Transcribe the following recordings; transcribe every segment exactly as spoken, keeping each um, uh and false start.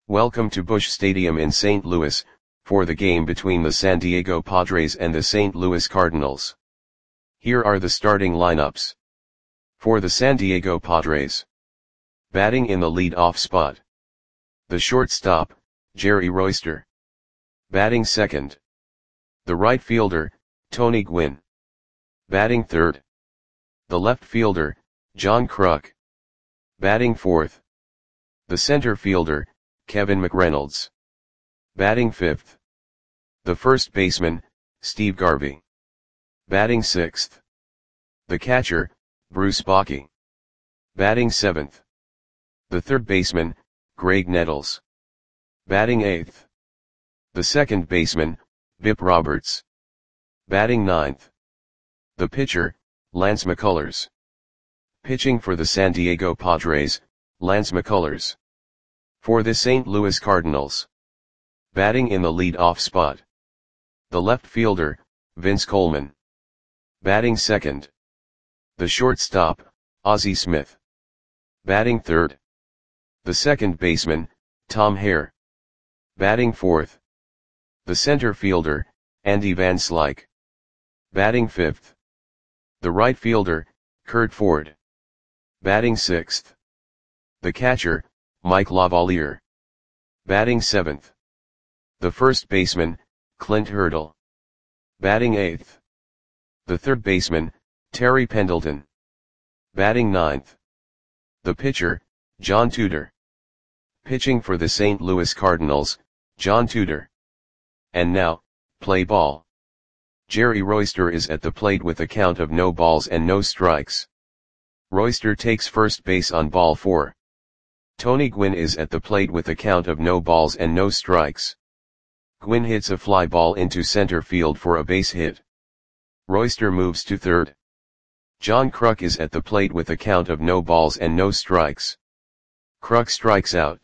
Welcome to Busch Stadium in Saint Louis, for the game between the San Diego Padres and the Saint Louis Cardinals. Here are the starting lineups. For the San Diego Padres. Batting in the lead-off spot. The shortstop, Jerry Royster. Batting second. The right fielder, Tony Gwynn. Batting third. The left fielder, John Kruk. Batting fourth. The center fielder, Kevin McReynolds. Batting fifth. The first baseman, Steve Garvey. Batting sixth. The catcher, Bruce Bochy. Batting seventh. The third baseman, Graig Nettles. Batting eighth. The second baseman, Bip Roberts. Batting ninth. The pitcher, Lance McCullers. Pitching for the San Diego Padres, Lance McCullers. For the Saint Louis Cardinals. Batting in the lead-off spot. The left fielder, Vince Coleman. Batting second. The shortstop, Ozzie Smith. Batting third. The second baseman, Tom Hare. Batting fourth. The center fielder, Andy Van Slyke. Batting fifth. The right fielder, Curt Ford. Batting sixth. The catcher, Mike Lavalier. Batting seventh. The first baseman, Clint Hurdle. Batting eighth. The third baseman, Terry Pendleton. Batting ninth. The pitcher, John Tudor. Pitching for the Saint Louis Cardinals, John Tudor. And now, play ball. Jerry Royster is at the plate with a count of no balls and no strikes. Royster takes first base on ball four. Tony Gwynn is at the plate with a count of no balls and no strikes. Gwynn hits a fly ball into center field for a base hit. Royster moves to third. John Kruk is at the plate with a count of no balls and no strikes. Kruk strikes out.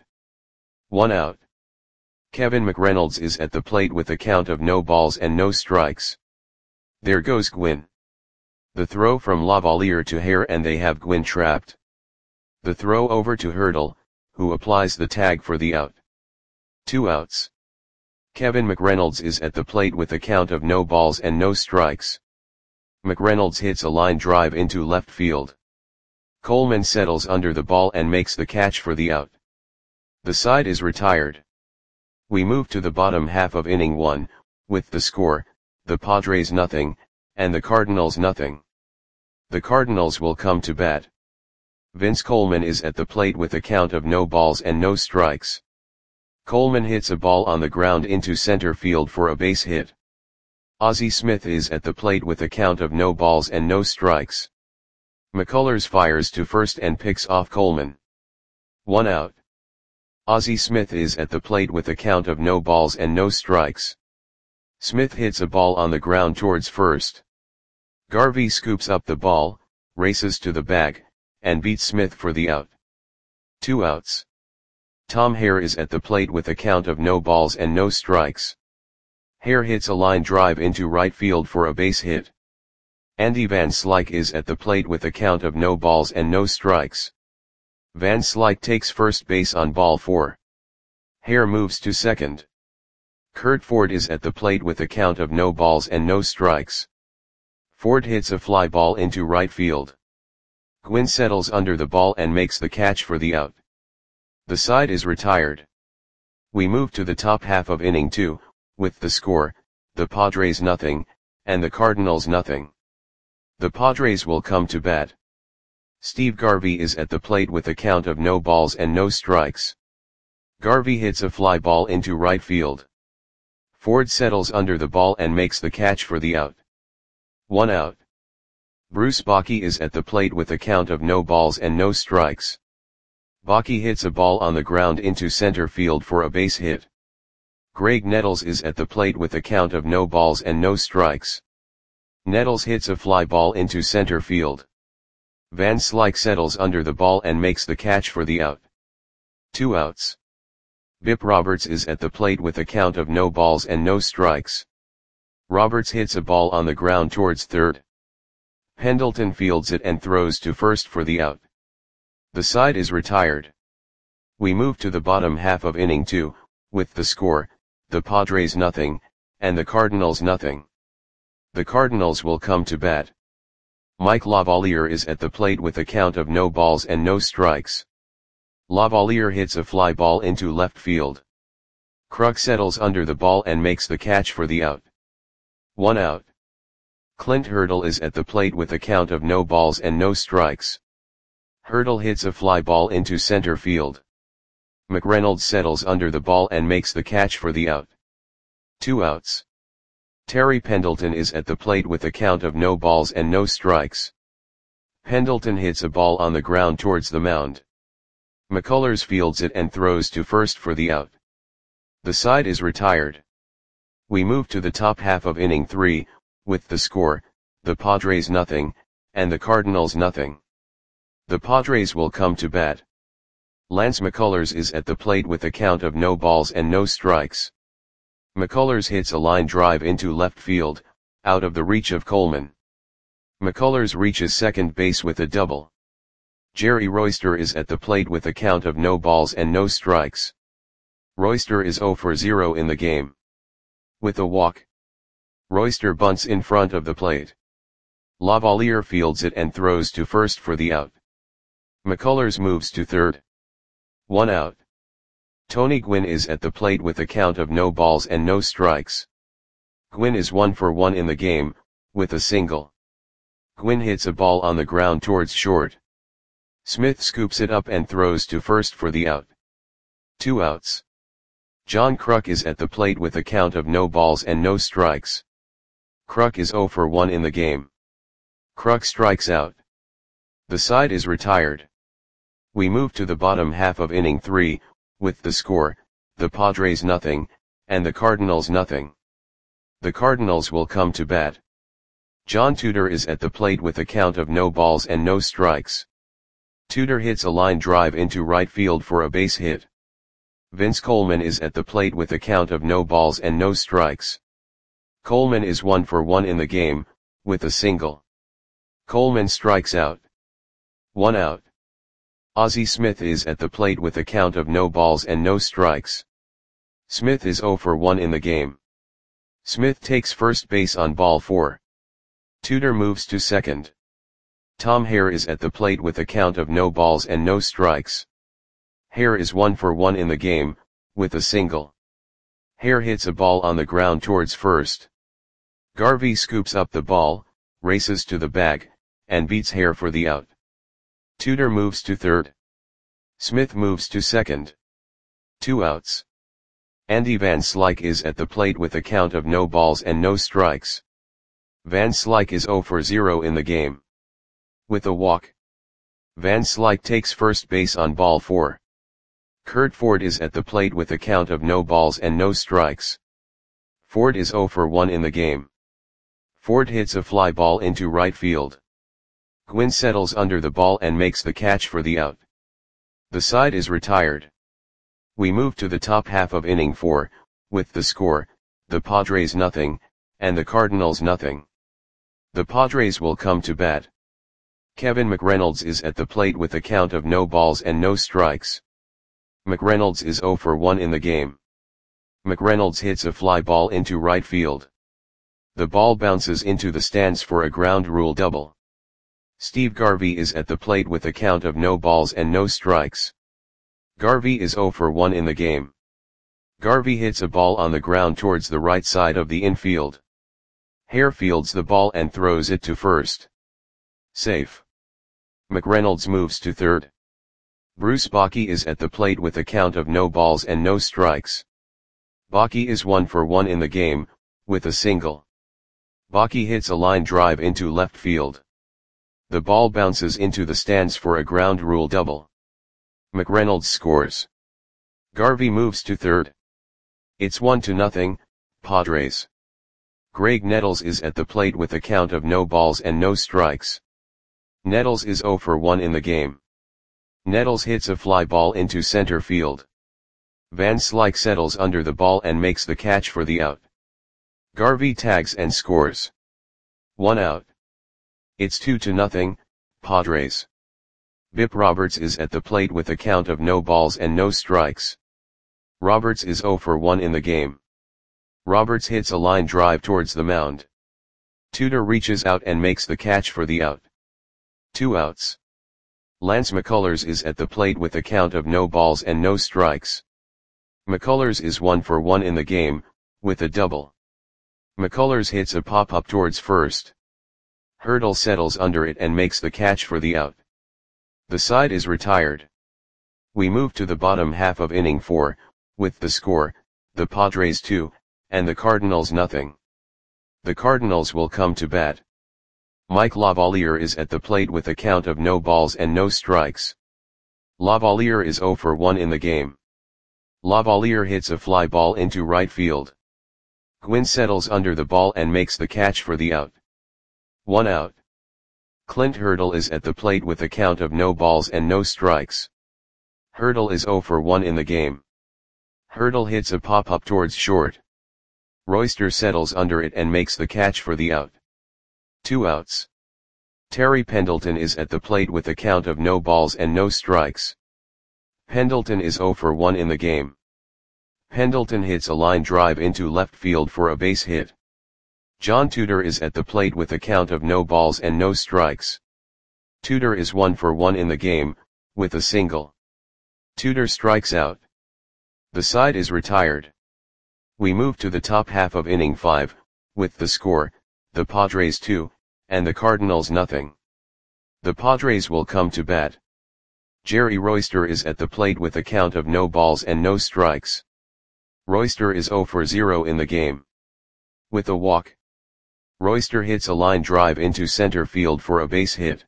One out. Kevin McReynolds is at the plate with a count of no balls and no strikes. There goes Gwynn. The throw from Lavalier to Hare and they have Gwynn trapped. The throw over to Hurdle, who applies the tag for the out. Two outs. Kevin McReynolds is at the plate with a count of no balls and no strikes. McReynolds hits a line drive into left field. Coleman settles under the ball and makes the catch for the out. The side is retired. We move to the bottom half of inning one, with the score, the Padres nothing, and the Cardinals nothing. The Cardinals will come to bat. Vince Coleman is at the plate with a count of no balls and no strikes. Coleman hits a ball on the ground into center field for a base hit. Ozzie Smith is at the plate with a count of no balls and no strikes. McCullers fires to first and picks off Coleman. One out. Ozzie Smith is at the plate with a count of no balls and no strikes. Smith hits a ball on the ground towards first. Garvey scoops up the ball, races to the bag, and beats Smith for the out. Two outs. Tom Hare is at the plate with a count of no balls and no strikes. Hare hits a line drive into right field for a base hit. Andy Van Slyke is at the plate with a count of no balls and no strikes. Van Slyke takes first base on ball four. Hare moves to second. Curt Ford is at the plate with a count of no balls and no strikes. Ford hits a fly ball into right field. Gwynn settles under the ball and makes the catch for the out. The side is retired. We move to the top half of inning two, with the score, the Padres nothing, and the Cardinals nothing. The Padres will come to bat. Steve Garvey is at the plate with a count of no balls and no strikes. Garvey hits a fly ball into right field. Ford settles under the ball and makes the catch for the out. One out. Bruce Bochy is at the plate with a count of no balls and no strikes. Bochy hits a ball on the ground into center field for a base hit. Graig Nettles is at the plate with a count of no balls and no strikes. Nettles hits a fly ball into center field. Van Slyke settles under the ball and makes the catch for the out. Two outs. Bip Roberts is at the plate with a count of no balls and no strikes. Roberts hits a ball on the ground towards third. Pendleton fields it and throws to first for the out. The side is retired. We move to the bottom half of inning two, with the score, the Padres nothing, and the Cardinals nothing. The Cardinals will come to bat. Mike Lavalier is at the plate with a count of no balls and no strikes. Lavalier hits a fly ball into left field. Kruk settles under the ball and makes the catch for the out. One out. Clint Hurdle is at the plate with a count of no balls and no strikes. Hurdle hits a fly ball into center field. McReynolds settles under the ball and makes the catch for the out. Two outs. Terry Pendleton is at the plate with a count of no balls and no strikes. Pendleton hits a ball on the ground towards the mound. McCullers fields it and throws to first for the out. The side is retired. We move to the top half of inning three, with the score, the Padres nothing, and the Cardinals nothing. The Padres will come to bat. Lance McCullers is at the plate with a count of no balls and no strikes. McCullers hits a line drive into left field, out of the reach of Coleman. McCullers reaches second base with a double. Jerry Royster is at the plate with a count of no balls and no strikes. Royster is zero for zero in the game. With a walk, Royster bunts in front of the plate. Lavalier fields it and throws to first for the out. McCullers moves to third. One out. Tony Gwynn is at the plate with a count of no balls and no strikes. Gwynn is one for one in the game, with a single. Gwynn hits a ball on the ground towards short. Smith scoops it up and throws to first for the out. Two outs. John Kruk is at the plate with a count of no balls and no strikes. Kruk is zero for one in the game. Kruk strikes out. The side is retired. We move to the bottom half of inning three, with the score, the Padres nothing, and the Cardinals nothing. The Cardinals will come to bat. John Tudor is at the plate with a count of no balls and no strikes. Tudor hits a line drive into right field for a base hit. Vince Coleman is at the plate with a count of no balls and no strikes. Coleman is one for one in the game, with a single. Coleman strikes out. One out. Ozzie Smith is at the plate with a count of no balls and no strikes. Smith is zero for one in the game. Smith takes first base on ball four. Tudor moves to second. Tom Hare is at the plate with a count of no balls and no strikes. Hare is one for one in the game, with a single. Hare hits a ball on the ground towards first. Garvey scoops up the ball, races to the bag, and beats Hare for the out. Tudor moves to third. Smith moves to second. Two outs. Andy Van Slyke is at the plate with a count of no balls and no strikes. Van Slyke is zero for zero in the game. With a walk, Van Slyke takes first base on ball four. Kurt Ford is at the plate with a count of no balls and no strikes. Ford is zero for one in the game. Ford hits a fly ball into right field. Gwynn settles under the ball and makes the catch for the out. The side is retired. We move to the top half of inning four, with the score, the Padres nothing, and the Cardinals nothing. The Padres will come to bat. Kevin McReynolds is at the plate with a count of no balls and no strikes. McReynolds is zero for one in the game. McReynolds hits a fly ball into right field. The ball bounces into the stands for a ground rule double. Steve Garvey is at the plate with a count of no balls and no strikes. Garvey is zero for one in the game. Garvey hits a ball on the ground towards the right side of the infield. Hare fields the ball and throws it to first. Safe. McReynolds moves to third. Bruce Bochy is at the plate with a count of no balls and no strikes. Bochy is one for one in the game, with a single. Bochy hits a line drive into left field. The ball bounces into the stands for a ground rule double. McReynolds scores. Garvey moves to third. It's one to nothing, Padres. Greg Nettles is at the plate with a count of no balls and no strikes. Nettles is zero for one in the game. Nettles hits a fly ball into center field. Van Slyke settles under the ball and makes the catch for the out. Garvey tags and scores. One out. It's two to nothing, Padres. Bip Roberts is at the plate with a count of no balls and no strikes. Roberts is zero for one in the game. Roberts hits a line drive towards the mound. Tudor reaches out and makes the catch for the out. Two outs. Lance McCullers is at the plate with a count of no balls and no strikes. McCullers is one for one in the game, with a double. McCullers hits a pop-up towards first. Hurdle settles under it and makes the catch for the out. The side is retired. We move to the bottom half of inning four, with the score, the Padres two, and the Cardinals nothing. The Cardinals will come to bat. Mike Lavalier is at the plate with a count of no balls and no strikes. Lavalier is zero for one in the game. Lavalier hits a fly ball into right field. Gwynn settles under the ball and makes the catch for the out. One out. Clint Hurdle is at the plate with a count of no balls and no strikes. Hurdle is zero for one in the game. Hurdle hits a pop-up towards short. Royster settles under it and makes the catch for the out. Two outs. Terry Pendleton is at the plate with a count of no balls and no strikes. Pendleton is zero for one in the game. Pendleton hits a line drive into left field for a base hit. John Tudor is at the plate with a count of no balls and no strikes. Tudor is one for one in the game, with a single. Tudor strikes out. The side is retired. We move to the top half of inning five, with the score, the Padres two, and the Cardinals nothing. The Padres will come to bat. Jerry Royster is at the plate with a count of no balls and no strikes. Royster is zero for zero in the game. With a walk. Royster hits a line drive into center field for a base hit.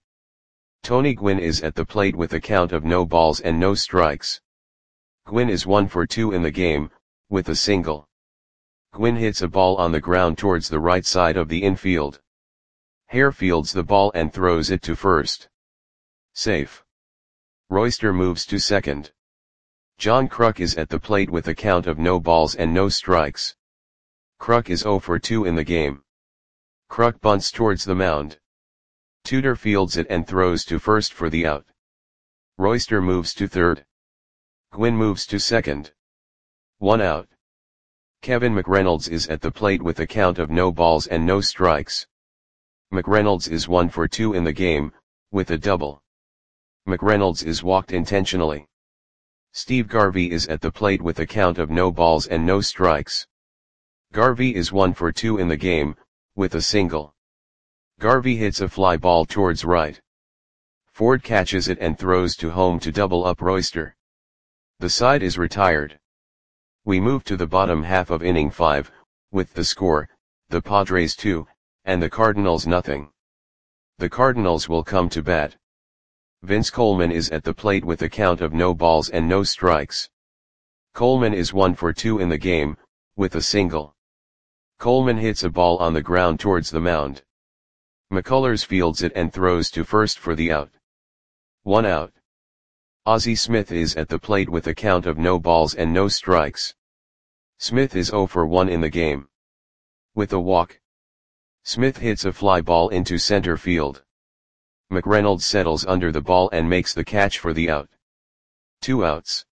Tony Gwynn is at the plate with a count of no balls and no strikes. Gwynn is one for two in the game, with a single. Gwynn hits a ball on the ground towards the right side of the infield. Hare fields the ball and throws it to first. Safe. Royster moves to second. John Kruk is at the plate with a count of no balls and no strikes. Kruk is zero for two in the game. Kruk bunts towards the mound. Tudor fields it and throws to first for the out. Royster moves to third. Gwynn moves to second. One out. Kevin McReynolds is at the plate with a count of no balls and no strikes. McReynolds is one for two in the game, with a double. McReynolds is walked intentionally. Steve Garvey is at the plate with a count of no balls and no strikes. Garvey is one for two in the game, with a single. Garvey hits a fly ball towards right. Ford catches it and throws to home to double up Royster. The side is retired. We move to the bottom half of inning five, with the score, the Padres two, and the Cardinals nothing. The Cardinals will come to bat. Vince Coleman is at the plate with a count of no balls and no strikes. Coleman is one for two in the game, with a single. Coleman hits a ball on the ground towards the mound. McCullers fields it and throws to first for the out. One out. Ozzie Smith is at the plate with a count of no balls and no strikes. Smith is zero for one in the game. With a walk. Smith hits a fly ball into center field. McReynolds settles under the ball and makes the catch for the out. Two outs.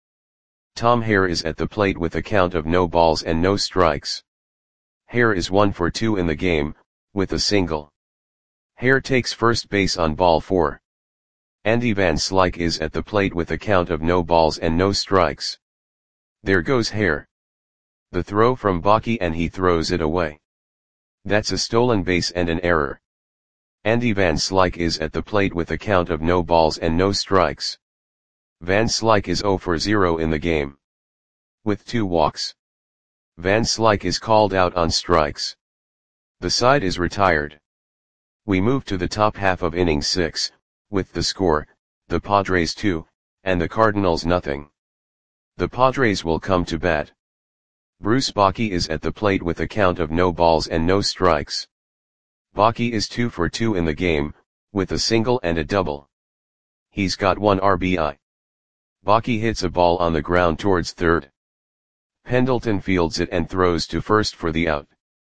Tom Hare is at the plate with a count of no balls and no strikes. Hare is one for two in the game, with a single. Hare takes first base on ball four. Andy Van Slyke is at the plate with a count of no balls and no strikes. There goes Hare. The throw from Bakke and he throws it away. That's a stolen base and an error. Andy Van Slyke is at the plate with a count of no balls and no strikes. Van Slyke is zero for zero in the game. With two walks. Van Slyke is called out on strikes. The side is retired. We move to the top half of inning six, with the score, the Padres two, and the Cardinals nothing. The Padres will come to bat. Bruce Bakke is at the plate with a count of no balls and no strikes. Bakke is two for two in the game, with a single and a double. He's got one R B I. Bakke hits a ball on the ground towards third. Pendleton fields it and throws to first for the out.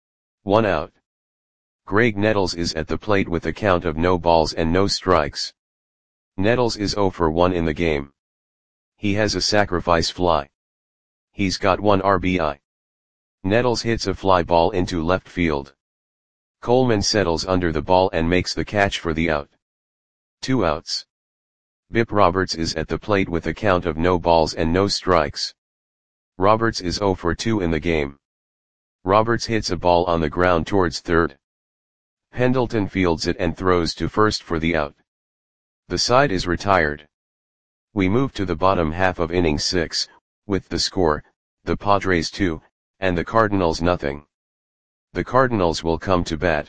One out. Greg Nettles is at the plate with a count of no balls and no strikes. Nettles is zero for one in the game. He has a sacrifice fly. He's got one R B I. Nettles hits a fly ball into left field. Coleman settles under the ball and makes the catch for the out. Two outs. Bip Roberts is at the plate with a count of no balls and no strikes. Roberts is zero for two in the game. Roberts hits a ball on the ground towards third. Pendleton fields it and throws to first for the out. The side is retired. We move to the bottom half of inning six, with the score, the Padres two, and the Cardinals nothing. The Cardinals will come to bat.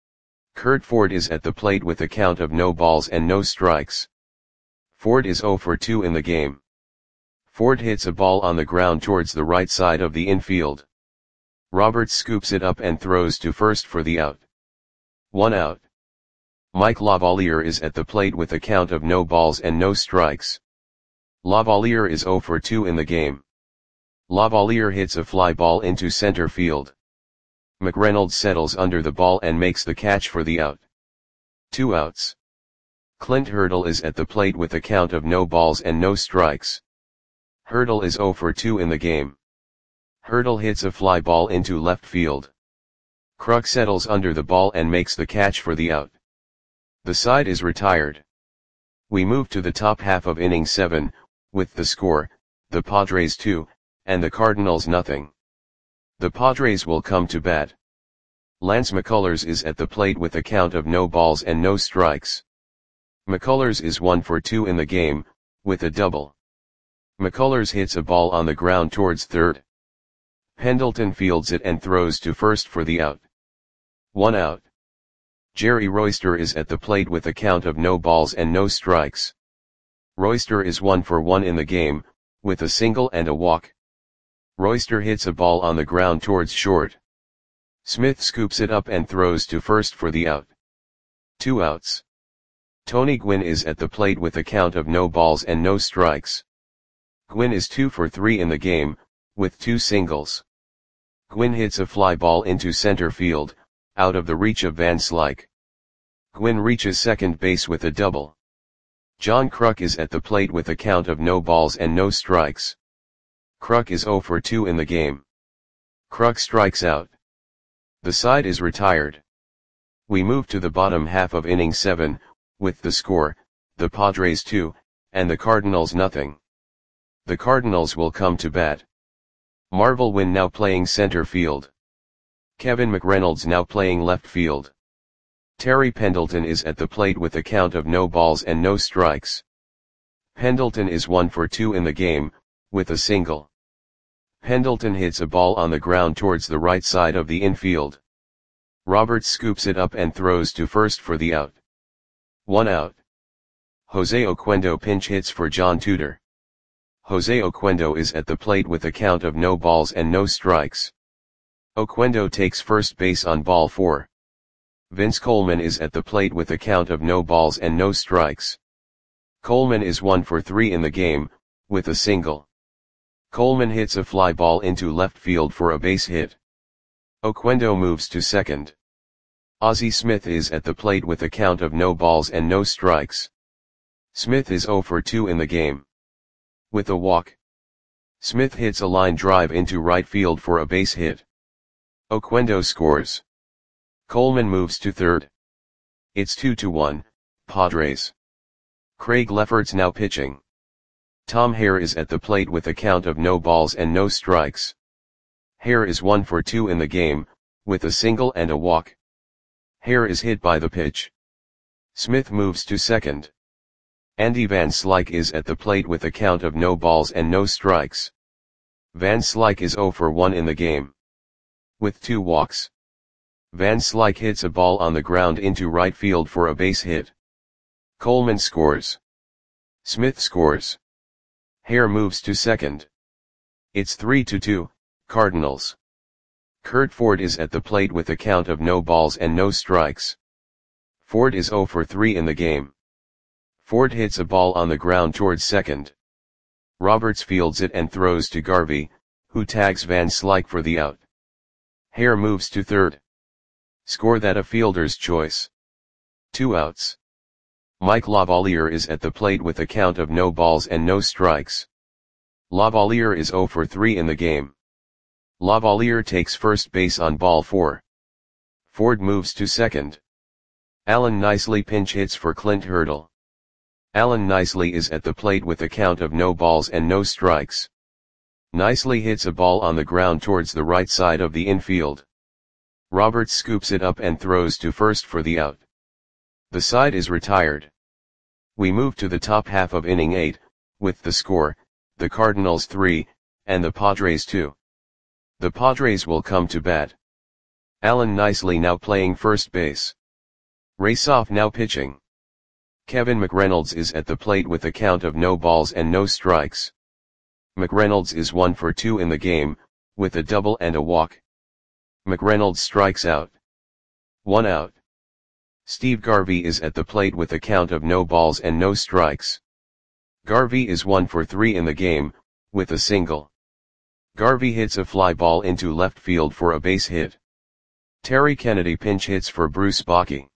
Curt Ford is at the plate with a count of no balls and no strikes. Ford is zero for two in the game. Ford hits a ball on the ground towards the right side of the infield. Roberts scoops it up and throws to first for the out. One out. Mike Lavalier is at the plate with a count of no balls and no strikes. Lavalier is zero for two in the game. Lavalier hits a fly ball into center field. McReynolds settles under the ball and makes the catch for the out. Two outs. Clint Hurdle is at the plate with a count of no balls and no strikes. Hurdle is zero for two in the game. Hurdle hits a fly ball into left field. Kruk settles under the ball and makes the catch for the out. The side is retired. We move to the top half of inning seven, with the score, the Padres two, and the Cardinals nothing. The Padres will come to bat. Lance McCullers is at the plate with a count of no balls and no strikes. McCullers is one for two in the game, with a double. McCullers hits a ball on the ground towards third. Pendleton fields it and throws to first for the out. One out. Jerry Royster is at the plate with a count of no balls and no strikes. Royster is one for one in the game, with a single and a walk. Royster hits a ball on the ground towards short. Smith scoops it up and throws to first for the out. Two outs. Tony Gwynn is at the plate with a count of no balls and no strikes. Gwynn is two for three in the game, with two singles. Gwynn hits a fly ball into center field, out of the reach of Van Slyke. Gwynn reaches second base with a double. John Kruk is at the plate with a count of no balls and no strikes. Kruk is zero for two in the game. Kruk strikes out. The side is retired. We move to the bottom half of inning seven, with the score, the Padres two, and the Cardinals nothing. The Cardinals will come to bat. Marvel Wynn now playing center field. Kevin McReynolds now playing left field. Terry Pendleton is at the plate with a count of no balls and no strikes. Pendleton is one for two in the game, with a single. Pendleton hits a ball on the ground towards the right side of the infield. Roberts scoops it up and throws to first for the out. One out. Jose Oquendo pinch hits for John Tudor. Jose Oquendo is at the plate with a count of no balls and no strikes. Oquendo takes first base on ball four. Vince Coleman is at the plate with a count of no balls and no strikes. Coleman is one for three in the game, with a single. Coleman hits a fly ball into left field for a base hit. Oquendo moves to second. Ozzie Smith is at the plate with a count of no balls and no strikes. Smith is zero for two in the game. With a walk. Smith hits a line drive into right field for a base hit. Oquendo scores. Coleman moves to third. It's two to one, Padres. Craig Lefferts now pitching. Tom Hare is at the plate with a count of no balls and no strikes. Hare is one for two in the game, with a single and a walk. Hare is hit by the pitch. Smith moves to second. Andy Van Slyke is at the plate with a count of no balls and no strikes. Van Slyke is zero for one in the game. With two walks. Van Slyke hits a ball on the ground into right field for a base hit. Coleman scores. Smith scores. Hare moves to second. It's three to two, Cardinals. Curt Ford is at the plate with a count of no balls and no strikes. Ford is zero for three in the game. Ford hits a ball on the ground towards second. Roberts fields it and throws to Garvey, who tags Van Slyke for the out. Hare moves to third. Score that a fielder's choice. Two outs. Mike Lavalier is at the plate with a count of no balls and no strikes. Lavalier is zero for three in the game. Lavalier takes first base on ball four. Ford moves to second. Alan Nicely pinch hits for Clint Hurdle. Alan Nicely is at the plate with a count of no balls and no strikes. Nicely hits a ball on the ground towards the right side of the infield. Roberts scoops it up and throws to first for the out. The side is retired. We move to the top half of inning eight, with the score, the Cardinals three, and the Padres two. The Padres will come to bat. Alan Nicely now playing first base. Rasoff now pitching. Kevin McReynolds is at the plate with a count of no balls and no strikes. McReynolds is one for two in the game, with a double and a walk. McReynolds strikes out. One out. Steve Garvey is at the plate with a count of no balls and no strikes. Garvey is one for three in the game, with a single. Garvey hits a fly ball into left field for a base hit. Terry Kennedy pinch hits for Bruce Bochy.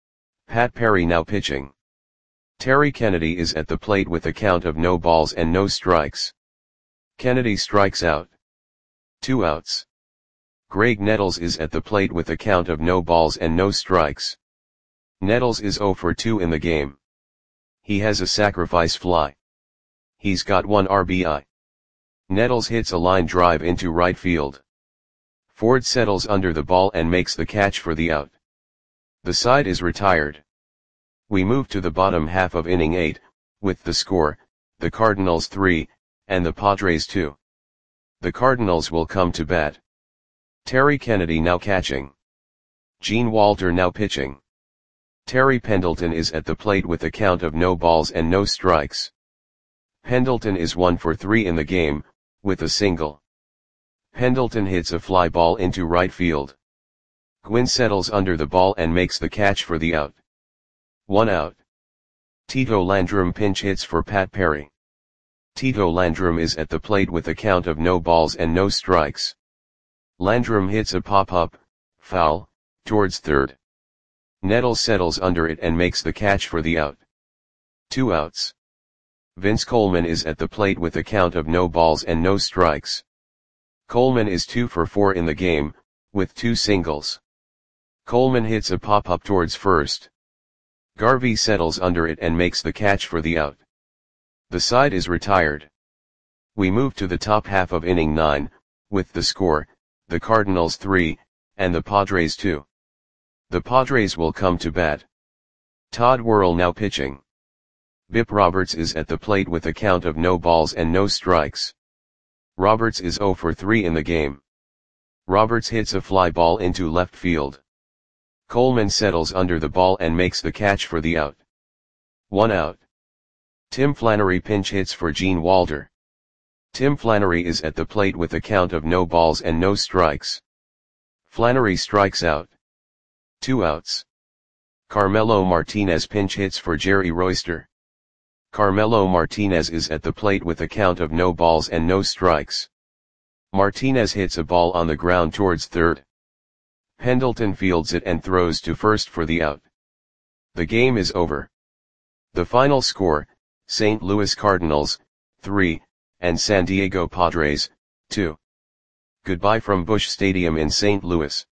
Pat Perry now pitching. Terry Kennedy is at the plate with a count of no balls and no strikes. Kennedy strikes out. Two outs. Greg Nettles is at the plate with a count of no balls and no strikes. Nettles is zero for two in the game. He has a sacrifice fly. He's got one R B I. Nettles hits a line drive into right field. Ford settles under the ball and makes the catch for the out. The side is retired. We move to the bottom half of inning eight, with the score, the Cardinals three, and the Padres two. The Cardinals will come to bat. Terry Kennedy now catching. Gene Walter now pitching. Terry Pendleton is at the plate with a count of no balls and no strikes. Pendleton is one for three in the game, with a single. Pendleton hits a fly ball into right field. Gwynn settles under the ball and makes the catch for the out. One out. Tito Landrum pinch hits for Pat Perry. Tito Landrum is at the plate with a count of no balls and no strikes. Landrum hits a pop-up, foul, towards third. Nettles settles under it and makes the catch for the out. Two outs. Vince Coleman is at the plate with a count of no balls and no strikes. Coleman is two for four in the game, with two singles. Coleman hits a pop-up towards first. Garvey settles under it and makes the catch for the out. The side is retired. We move to the top half of inning nine, with the score, the Cardinals three, and the Padres two. The Padres will come to bat. Todd Worrell now pitching. Bip Roberts is at the plate with a count of no balls and no strikes. Roberts is zero for three in the game. Roberts hits a fly ball into left field. Coleman settles under the ball and makes the catch for the out. One out. Tim Flannery pinch hits for Gene Walter. Tim Flannery is at the plate with a count of no balls and no strikes. Flannery strikes out. Two outs. Carmelo Martinez pinch hits for Jerry Royster. Carmelo Martinez is at the plate with a count of no balls and no strikes. Martinez hits a ball on the ground towards third. Pendleton fields it and throws to first for the out. The game is over. The final score, Saint Louis Cardinals, three, and San Diego Padres, two. Goodbye from Busch Stadium in Saint Louis.